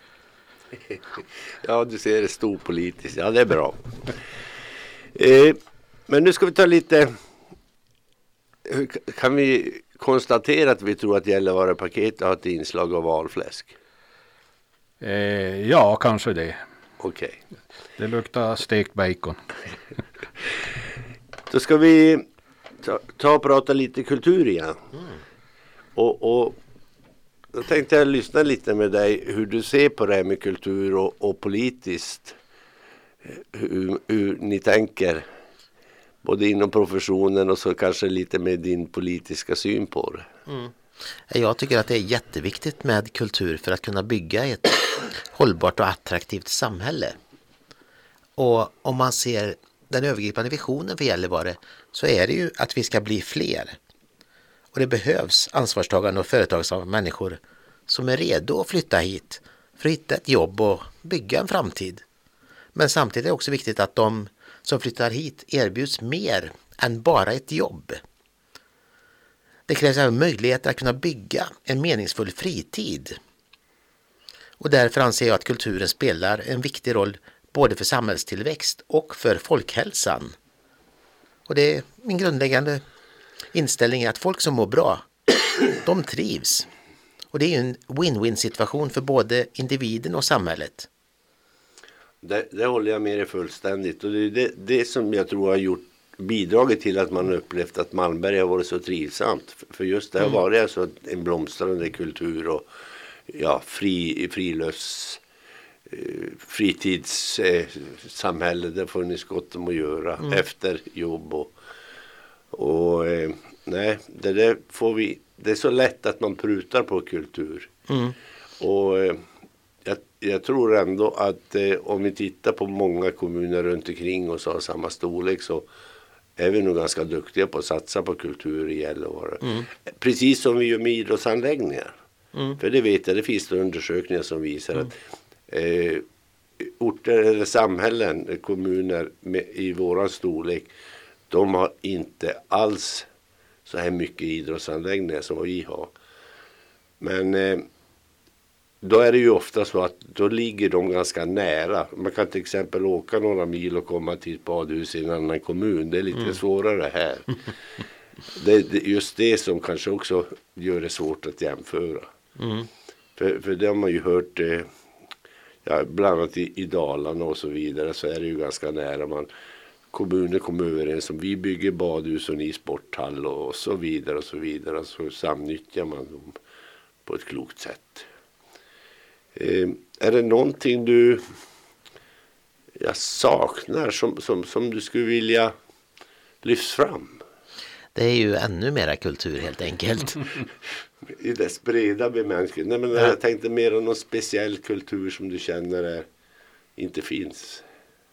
Ja, du ser det storpolitiskt. Ja, det är bra. Men nu ska vi ta lite... Kan vi konstatera att vi tror att Gällivare-paketet har ett inslag av valfläsk? Ja, kanske det. Okej. Det luktar stekt bacon. Då ska vi ta och prata lite kultur igen. Och då tänkte jag lyssna lite med dig hur du ser på det här med kultur och politiskt. Hur ni tänker både inom professionen och så kanske lite med din politiska syn på det. Jag tycker att det är jätteviktigt med kultur för att kunna bygga ett hållbart och attraktivt samhälle. Och om man ser den övergripande visionen för Gällivare så är det ju att vi ska bli fler. Och det behövs ansvarstagande och företagsamma människor som är redo att flytta hit för att hitta ett jobb och bygga en framtid. Men samtidigt är det också viktigt att de som flyttar hit erbjuds mer än bara ett jobb. Det krävs även möjligheter att kunna bygga en meningsfull fritid. Och därför anser jag att kulturen spelar en viktig roll både för samhällstillväxt och för folkhälsan. Och det är min grundläggande inställning att folk som mår bra, de trivs. Och det är ju en win-win situation för både individen och samhället. Det håller jag med dig fullständigt. Och det är det som jag tror har bidragit till att man har upplevt att Malmberg har varit så trivsamt. För just det har varit alltså en blomstrande kultur och fritidssamhälle. Det har funnits gott om att göra efter jobb. Och nej, det där får vi. Det är så lätt att man prutar på kultur. Och jag tror ändå att om vi tittar på många kommuner runt omkring och så har samma storlek, så är vi nog ganska duktiga på att satsa på kultur i Gällivare. Precis som vi gör med idrottsanläggningar. För det vet jag, det finns undersökningar som visar att orter eller samhällen, kommuner i våran storlek, de har inte alls så här mycket idrottsanläggningar som vi har. Men då är det ju ofta så att då ligger de ganska nära. Man kan till exempel åka några mil och komma till ett badhus i en annan kommun. Det är lite svårare här. Det är just det som kanske också gör det svårt att jämföra. För det har man ju hört, bland annat i Dalarna och så vidare, så är det ju ganska nära. Kommuner kommer överens om vi bygger badhus och ni sporthall och så vidare och så vidare. Så samnyttjar man dem på ett klokt sätt. Är det någonting jag saknar som du skulle vilja lyfta fram? Det är ju ännu mera kultur helt enkelt. I dess breda bemärkelse. Nej, men jag tänkte mer om någon speciell kultur som du känner inte finns.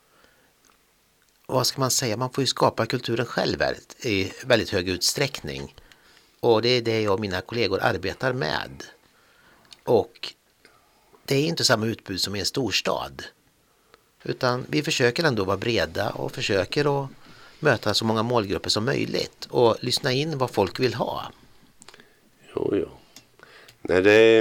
Vad ska man säga? Man får ju skapa kulturen själv i väldigt hög utsträckning. Och det är det jag och mina kollegor arbetar med. Och det är inte samma utbud som i en storstad. Utan vi försöker ändå vara breda och försöker att möta så många målgrupper som möjligt. Och lyssna in vad folk vill ha. Jo. Nej,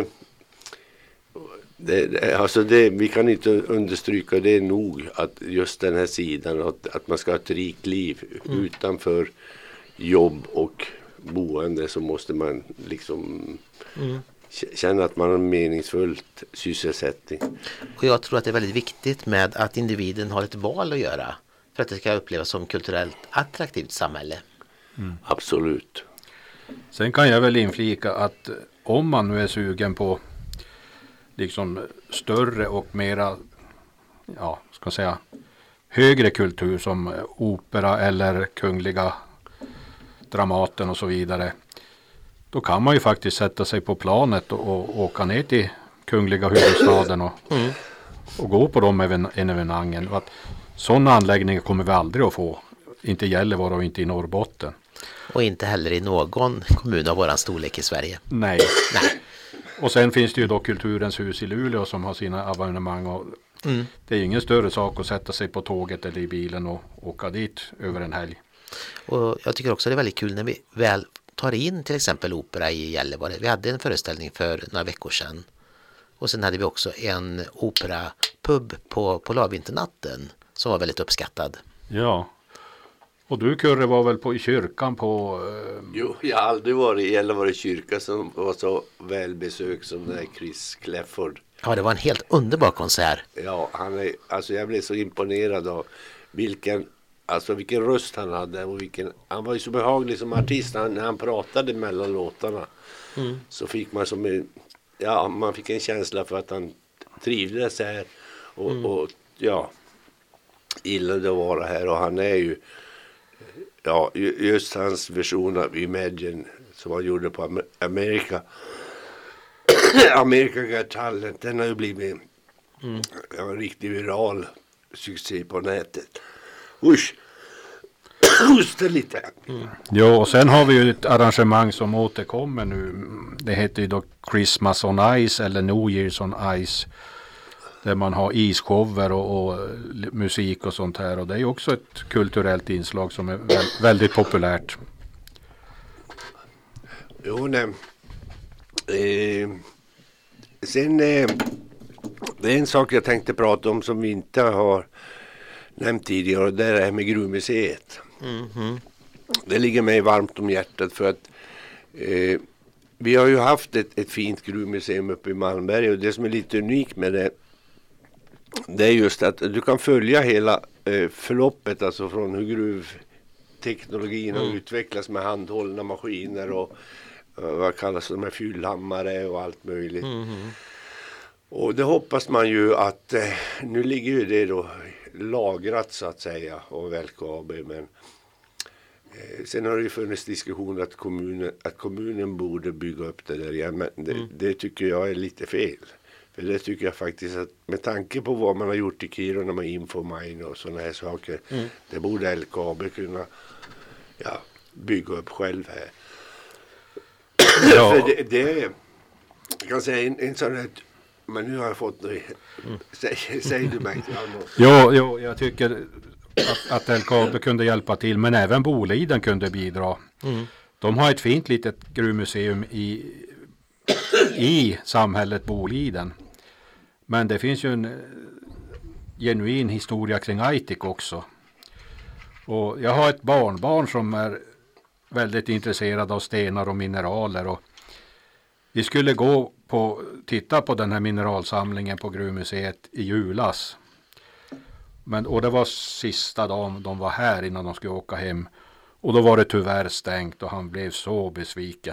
vi kan inte understryka det nog, att just den här sidan att man ska ha ett rikt liv utanför jobb och boende, så måste man liksom känna att man har en meningsfullt sysselsättning. Och jag tror att det är väldigt viktigt med att individen har ett val att göra för att det ska upplevas som kulturellt attraktivt samhälle. Absolut. Sen kan jag väl inflika att om man nu är sugen på liksom större och mera, ska säga, högre kultur som opera eller kungliga Dramaten och så vidare, då kan man ju faktiskt sätta sig på planet och åka ner till kungliga huvudstaden och gå på de evenemangen. Att sådana anläggningar kommer vi aldrig att få, inte i Gällivare och inte i Norrbotten. Och inte heller i någon kommun av våran storlek i Sverige. Nej. Och sen finns det ju då Kulturens hus i Luleå som har sina abonnemang. Och det är ju ingen större sak att sätta sig på tåget eller i bilen och åka dit över en helg. Och jag tycker också det är väldigt kul när vi väl tar in till exempel opera i Gällivare. Vi hade en föreställning för några veckor sedan. Och sen hade vi också en operapub på Lavvinternatten som var väldigt uppskattad. Ja. Och du, Kurre, var väl i kyrkan på... Jo, jag har aldrig varit i Gällivare kyrka som var så välbesökt som den där Chris Clafford. Ja, det var en helt underbar konsert. Ja, jag blev så imponerad av vilken röst han hade och han var ju så behaglig som artist. När han pratade mellan låtarna så fick man man fick en känsla för att han trivdes här och gillade att vara här. Och han är ju just hans version av Imagine som han gjorde på America Got Talent, den har ju blivit en riktigt viral succé på nätet. Usch, hosta lite. Jo, och sen har vi ju ett arrangemang som återkommer nu. Det heter ju då Christmas on Ice eller New Year's on Ice. Där man har isshower och musik och sånt här. Och det är ju också ett kulturellt inslag som är väldigt populärt. Jo, nej. Sen det är en sak jag tänkte prata om som vi inte har nämnt tidigare, och det är det här med Gruvmuseet. Det ligger mig varmt om hjärtat för att vi har ju haft ett fint gruvmuseum uppe i Malmberg, och det som är lite unikt med det är just att du kan följa hela förloppet, alltså från hur gruvteknologin har utvecklats med handhållna maskiner och vad kallas de här fyllhammare och allt möjligt. Och det hoppas man ju att nu ligger ju det då lagrat så att säga av LKAB, men Sen har det ju funnits diskussion att kommunen borde bygga upp det där igen. Men det tycker jag är lite fel. För det tycker jag faktiskt att med tanke på vad man har gjort i Kiruna med Infomine och sådana här saker. Det borde LKAB kunna bygga upp själv här. Ja. För det jag kan säga en sån här, men nu har jag fått säg du mig. Jo, jag tycker att LKAB kunde hjälpa till, men även Boliden kunde bidra. De har ett fint litet gruvmuseum i samhället Boliden. Men det finns ju en genuin historia kring Aitik också. Och jag har ett barnbarn som är väldigt intresserad av stenar och mineraler. Och vi skulle titta på den här mineralsamlingen på gruvmuseet i julas. Och det var sista dagen de var här innan de skulle åka hem. Och då var det tyvärr stängt och han blev så besviken.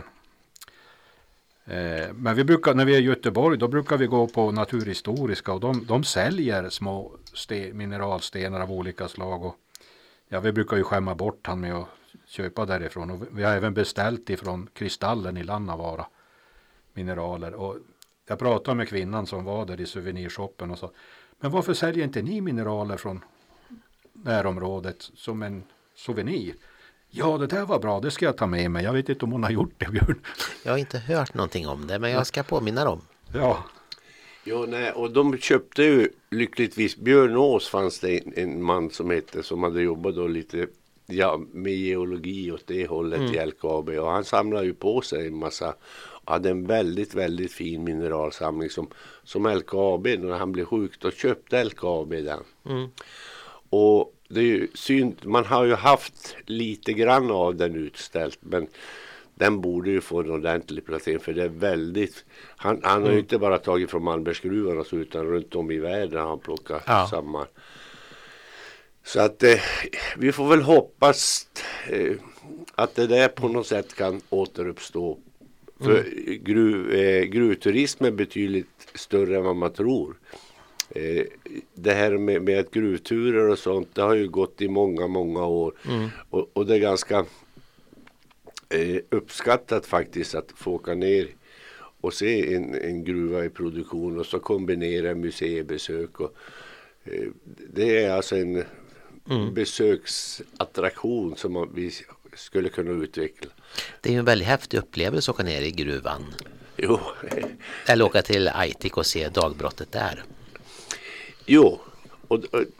Men när vi är i Göteborg då brukar vi gå på Naturhistoriska och de säljer små mineralstenar av olika slag. Och vi brukar ju skämma bort han med att köpa därifrån. Och vi har även beställt ifrån Kristallen i Lannavara mineraler. Och jag pratade med kvinnan som var där i souvenirshoppen och sa, men varför säljer inte ni mineraler från närområdet som en souvenir? Ja, det där var bra, det ska jag ta med mig. Jag vet inte om hon har gjort det, Björn. Jag har inte hört någonting om det, men jag ska påminna dem. Ja. Ja, nej, och de köpte ju lyckligtvis, Björnås fanns det en man som hade jobbat då lite med geologi åt det hållet i LKAB. Och han samlade ju på sig en massa, hade en väldigt, väldigt fin mineralsamling som LKAB, när han blev sjuk, då köpte LKAB den. Och det är ju synd, man har ju haft lite grann av den utställt, men den borde ju få en ordentlig placering, för det är väldigt, han har ju inte bara tagit från Malmbergsgruvan utan runt om i världen har han plockat samman. Så att vi får väl hoppas att det där på något sätt kan återuppstå. För gruvturism är betydligt större än vad man tror. Det här med gruvturer och sånt, det har ju gått i många år. Och det är ganska uppskattat faktiskt att få åka ner och se en gruva i produktion och så kombinera museibesök. Och, det är alltså en besöksattraktion som vi skulle kunna utveckla. Det är ju en väldigt häftig upplevelse att åka ner i gruvan. Jo. Eller åka till Aitik och se dagbrottet där. Jo, och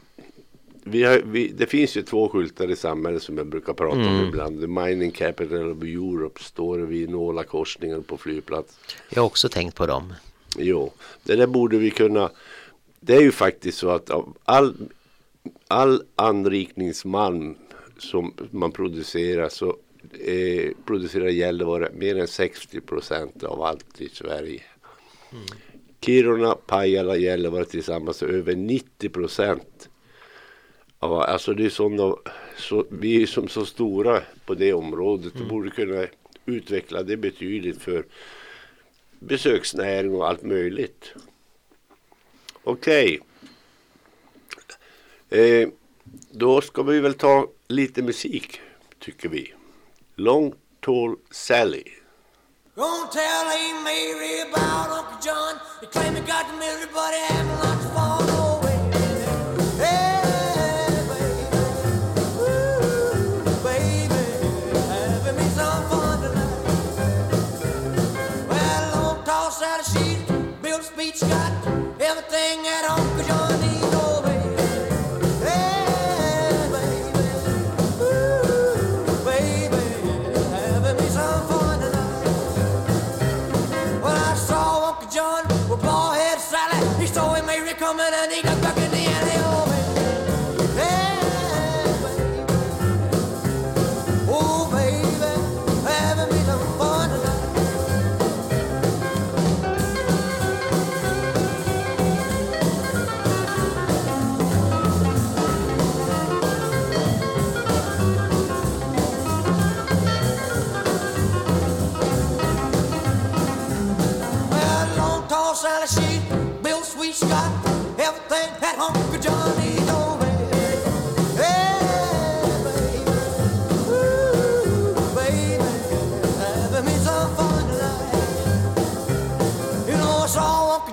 det finns ju 2 skyltar i samhället som jag brukar prata om ibland. The Mining Capital of Europe står vid Nåla-korsningen på flygplats. Jag har också tänkt på dem. Jo, det där borde vi kunna. Det är ju faktiskt så att av all anrikningsmalm som man producerar så producerar Gällivare mer än 60% av allt i Sverige. Kiruna, Pajala, Gällivare tillsammans är över 90%. Alltså det är så vi är som så stora på det området och borde kunna utveckla det betydligt för besöksnäring och allt möjligt. Okej. Då ska vi väl ta lite musik, tycker vi. Long Tall Sally. Don't tell Aunt Mary about Uncle John. They claim he got the misery, but he having lots of fun. Oh, hey, baby. Ooh, baby. Having me some fun tonight. Well, Long Tall Sally, she's built a speech, got everything that Uncle John needs. Oh, baby. Hey, baby. Ooh, baby. Having me some fun tonight. Well, I saw Uncle John with bald-head Sally. He saw him Mary coming and he got back in the alley. Oh, baby. Hey, baby. Oh, baby. Having me some fun tonight. Well, Long Tall Sally, she built sweet Scott, everything that Uncle John needs. Oh, baby. Hey, baby. Ooh,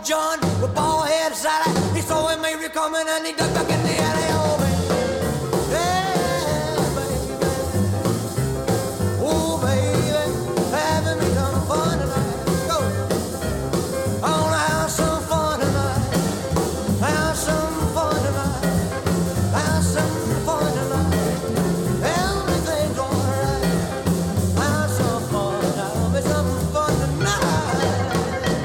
John with bald head Sally. He saw him Mary coming and he ducked back in the alley. Oh, baby. Yeah, baby. Oh, baby. Having me some fun tonight. Go. I wanna have some fun tonight. Have some fun tonight. Have some fun tonight. Everything's alright. Have some fun. Have me some fun tonight.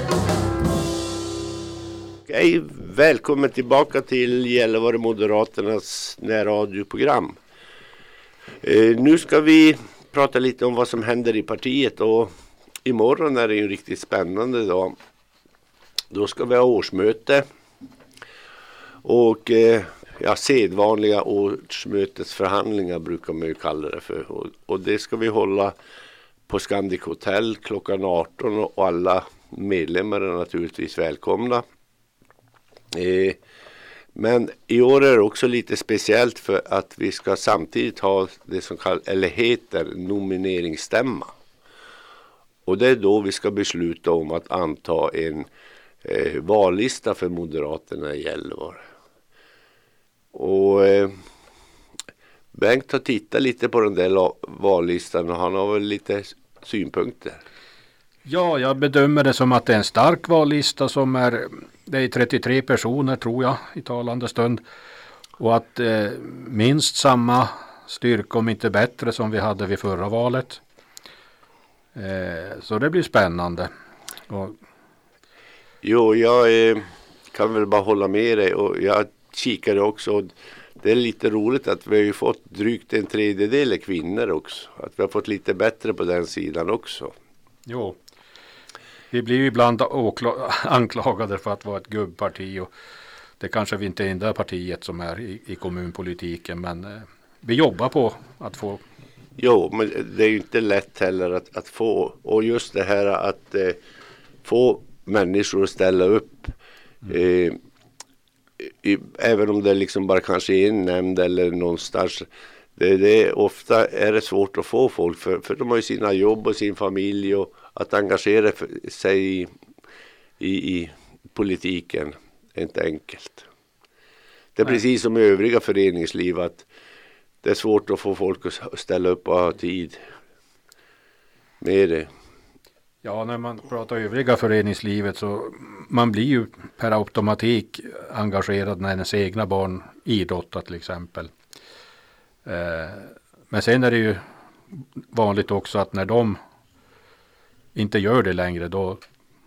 Hej, välkommen tillbaka till Gällivare Moderaternas närradioprogram. Nu ska vi prata lite om vad som händer i partiet, och imorgon är det ju en riktigt spännande dag. Då ska vi ha årsmöte och sedvanliga årsmötesförhandlingar brukar man ju kalla det för. Och det ska vi hålla på Scandic Hotel klockan 18 och alla medlemmar är naturligtvis välkomna. Men i år är det också lite speciellt för att vi ska samtidigt ha det som heter nomineringsstämma. Och det är då vi ska besluta om att anta en vallista för Moderaterna i Gällivare. Och Bengt har tittat lite på den där vallistan och han har väl lite synpunkter. Ja, jag bedömer det som att det är en stark vallista som det är 33 personer tror jag i talande stund. Och att minst samma styrka om inte bättre som vi hade vid förra valet. Så det blir spännande. Jo, jag kan väl bara hålla med dig och jag kikade också. Det är lite roligt att vi har ju fått drygt 1/3 kvinnor också. Att vi har fått lite bättre på den sidan också. Jo. Vi blir ju ibland anklagade för att vara ett gubbparti och det kanske vi inte är det partiet som är i kommunpolitiken, men vi jobbar på att få. Jo, men det är ju inte lätt heller att få, och just det här att få människor att ställa upp även om det liksom bara kanske är en nämnd eller någonstans. Ofta är det svårt att få folk för de har ju sina jobb och sin familj, och att engagera sig i politiken är inte enkelt. Det är precis som i övriga föreningsliv att det är svårt att få folk att ställa upp och ha tid med det. Ja, när man pratar övriga föreningslivet så man blir ju per automatik engagerad när ens egna barn idrottar till exempel. Men sen är det ju vanligt också att när de inte gör det längre då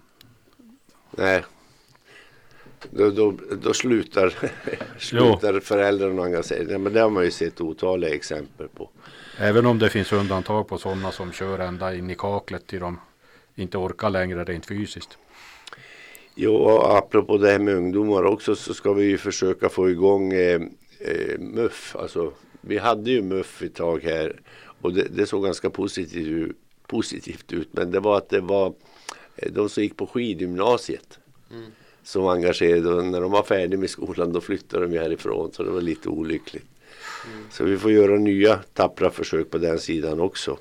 slutar föräldrarna engagera. Men det har man ju sett otaliga exempel på. Även om det finns undantag på sådana som kör ända in i kaklet till de inte orkar längre rent fysiskt. Jo, och apropå det här med ungdomar också så ska vi ju försöka få igång MUF. Alltså, vi hade ju MUF ett tag här och det såg ganska positivt ut. Men det var att det var de som gick på skidgymnasiet som var engagerade. Och när de var färdiga med skolan då flyttade de härifrån, så det var lite olyckligt. Så vi får göra nya tappra försök på den sidan också.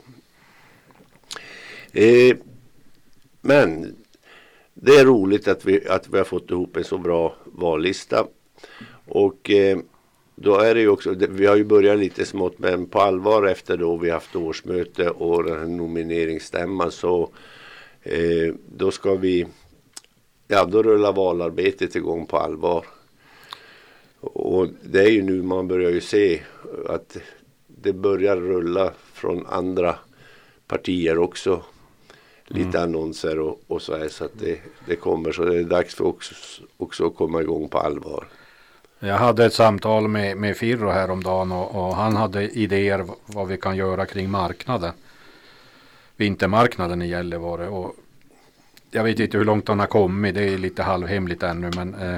Men det är roligt att vi har fått ihop en så bra vallista. Och då är det ju också, vi har ju börjat lite smått, men på allvar efter då vi haft årsmöte och den här nomineringsstämman så då ska vi, då rullar valarbetet igång på allvar. Och det är ju nu man börjar ju se att det börjar rulla från andra partier också. Lite annonser och så här, så att det kommer, så det är dags för också att komma igång på allvar. Jag hade ett samtal med Firro häromdagen och han hade idéer vad vi kan göra kring marknaden. Vintermarknaden i Gällivare, och jag vet inte hur långt han har kommit, det är lite halvhemligt ännu, men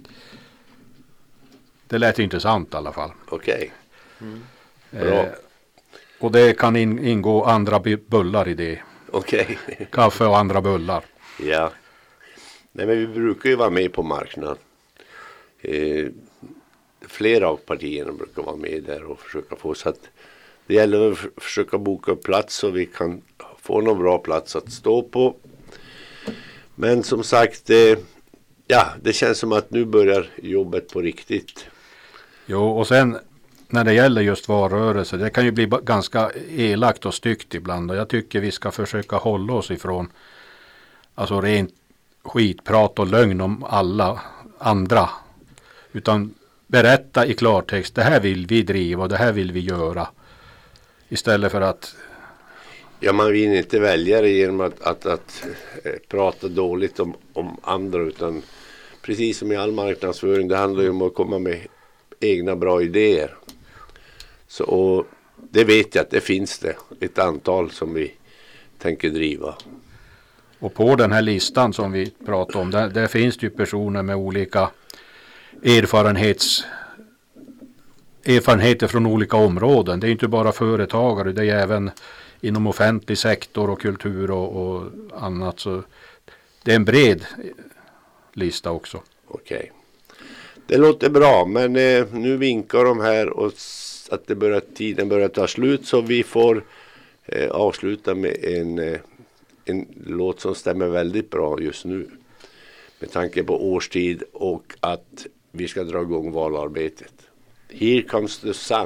det lät intressant i alla fall. Okej. Bra. Och det kan ingå andra bullar i det. Okej. Kaffe och andra bullar. Ja. Nej, men vi brukar ju vara med på marknaden. Flera av partierna brukar vara med där och försöka få, så att det gäller att försöka boka upp plats så vi kan få någon bra plats att stå på. Men som sagt, Ja, det känns som att nu börjar jobbet på riktigt. Jo, och sen när det gäller just valrörelse, det kan ju bli ganska elakt och styggt ibland. Och jag tycker vi ska försöka hålla oss ifrån alltså rent skitprat och lögn om alla andra. Utan berätta i klartext, det här vill vi driva och det här vill vi göra. Istället för att... Ja, man vill inte välja det genom att prata dåligt om andra, utan precis som i all marknadsföring, det handlar ju om att komma med egna bra idéer. Så och det vet jag att det finns det ett antal som vi tänker driva. Och på den här listan som vi pratar om, där finns det ju personer med olika erfarenheter från olika områden. Det är inte bara företagare, det är även inom offentlig sektor och kultur och annat. Så det är en bred lista också. Okej. Det låter bra, men nu vinkar de här och att tiden börjar ta slut, så vi får avsluta med en låt som stämmer väldigt bra just nu. Med tanke på årstid och att vi ska dra igång valarbetet. Here Comes the Sun.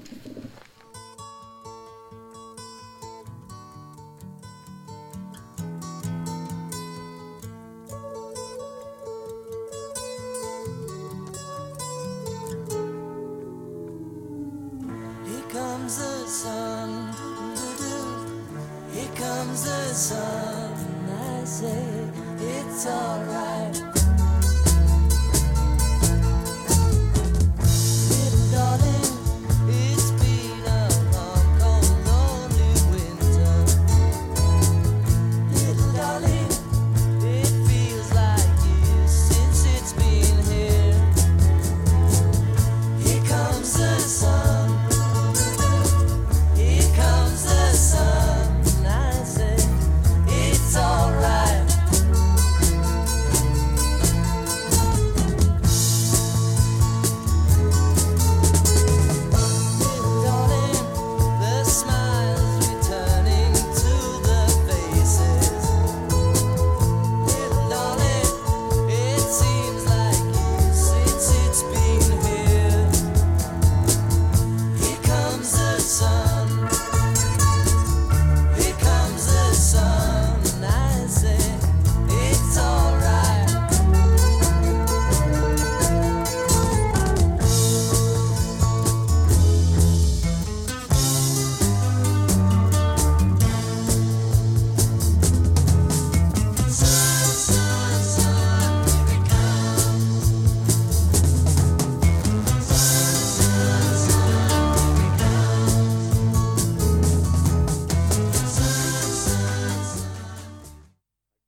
Comes the sun, here comes the sun. I say it's alright.